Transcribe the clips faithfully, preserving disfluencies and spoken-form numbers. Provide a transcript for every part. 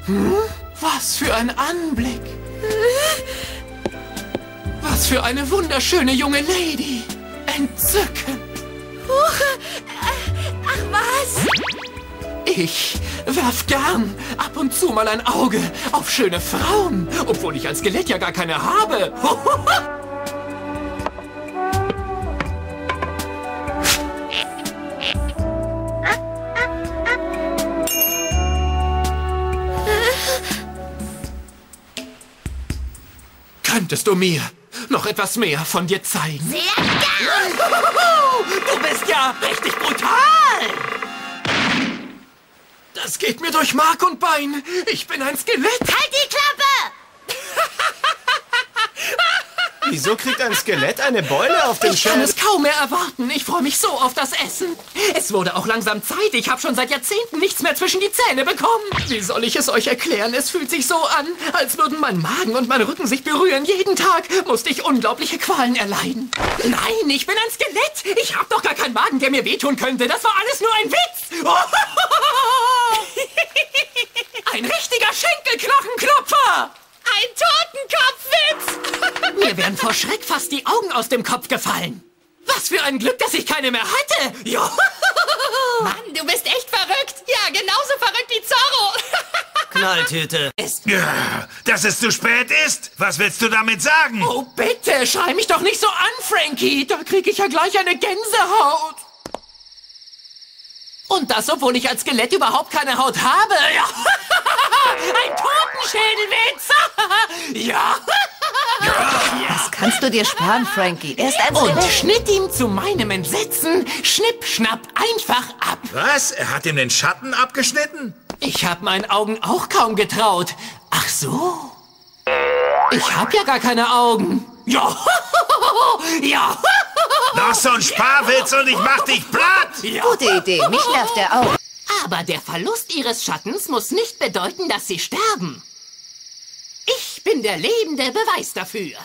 Hm? Was für ein Anblick. Was für eine wunderschöne junge Lady. Entzückend. Huch, äh, ach was? Ich werf gern ab und zu mal ein Auge auf schöne Frauen, obwohl ich als Skelett ja gar keine habe. Könntest du mir noch etwas mehr von dir zeigen? Sehr gern! Du bist ja richtig brutal! Das geht mir durch Mark und Bein. Ich bin ein Skelett. Halt die Klappe! Wieso kriegt ein Skelett eine Beule auf den Ich kann Schädel? es kaum mehr erwarten. Ich freue mich so auf das Essen. Es wurde auch langsam Zeit. Ich habe schon seit Jahrzehnten nichts mehr zwischen die Zähne bekommen. Wie soll ich es euch erklären? Es fühlt sich so an, als würden mein Magen und mein Rücken sich berühren. Jeden Tag musste ich unglaubliche Qualen erleiden. Nein, ich bin ein Skelett. Ich habe doch gar keinen Magen, der mir wehtun könnte. Das war alles nur ein Witz. Ein richtiger Schenkelknochenklopfer. Ein Totenkopfwitz! Mir wären vor Schreck fast die Augen aus dem Kopf gefallen. Was für ein Glück, dass ich keine mehr hatte. Ja. Mann, du bist echt verrückt. Ja, genauso verrückt wie Zorro. Knalltüte. Ja, dass es zu spät ist? Was willst du damit sagen? Oh, bitte, schrei mich doch nicht so an, Frankie. Da kriege ich ja gleich eine Gänsehaut. Und das, obwohl ich als Skelett überhaupt keine Haut habe. Ja. Ein Totenschädelwitz. Ja. Das kannst du dir sparen, Frankie. Er ist ein Und Skelett. schnitt ihm zu meinem Entsetzen schnipp, schnapp einfach ab. Was? Er hat ihm den Schatten abgeschnitten? Ich hab meinen Augen auch kaum getraut. Ach so. Ich hab ja gar keine Augen. Ja. Ja. Noch so ein Sparwitz und ich mach dich platt! Ja. Gute Idee. Mich nervt er auch. Aber der Verlust ihres Schattens muss nicht bedeuten, dass sie sterben. Ich bin der lebende Beweis dafür.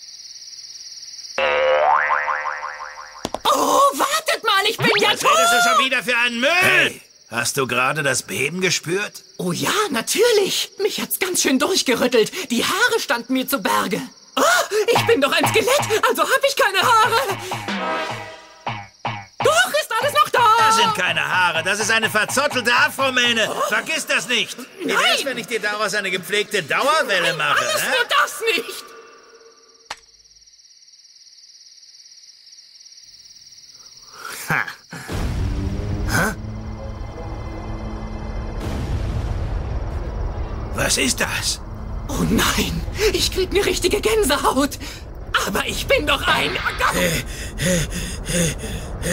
Oh, wartet mal, ich bin ja Was redest du tot! schon wieder für einen Müll? Hey, hast du gerade das Beben gespürt? Oh ja, natürlich. Mich hat's ganz schön durchgerüttelt. Die Haare standen mir zu Berge. Oh, ich bin doch ein Skelett, also hab ich keine Haare. Doch, ist alles noch da. Das sind keine Haare, das ist eine verzottelte Afromähne. Vergiss das nicht. Wie wär's, Nein. wenn ich dir daraus eine gepflegte Dauerwelle mache? Alles Ne? nur das nicht. Ha. Hä? Was ist das? Oh nein, ich krieg eine richtige Gänsehaut. Aber ich bin doch ein...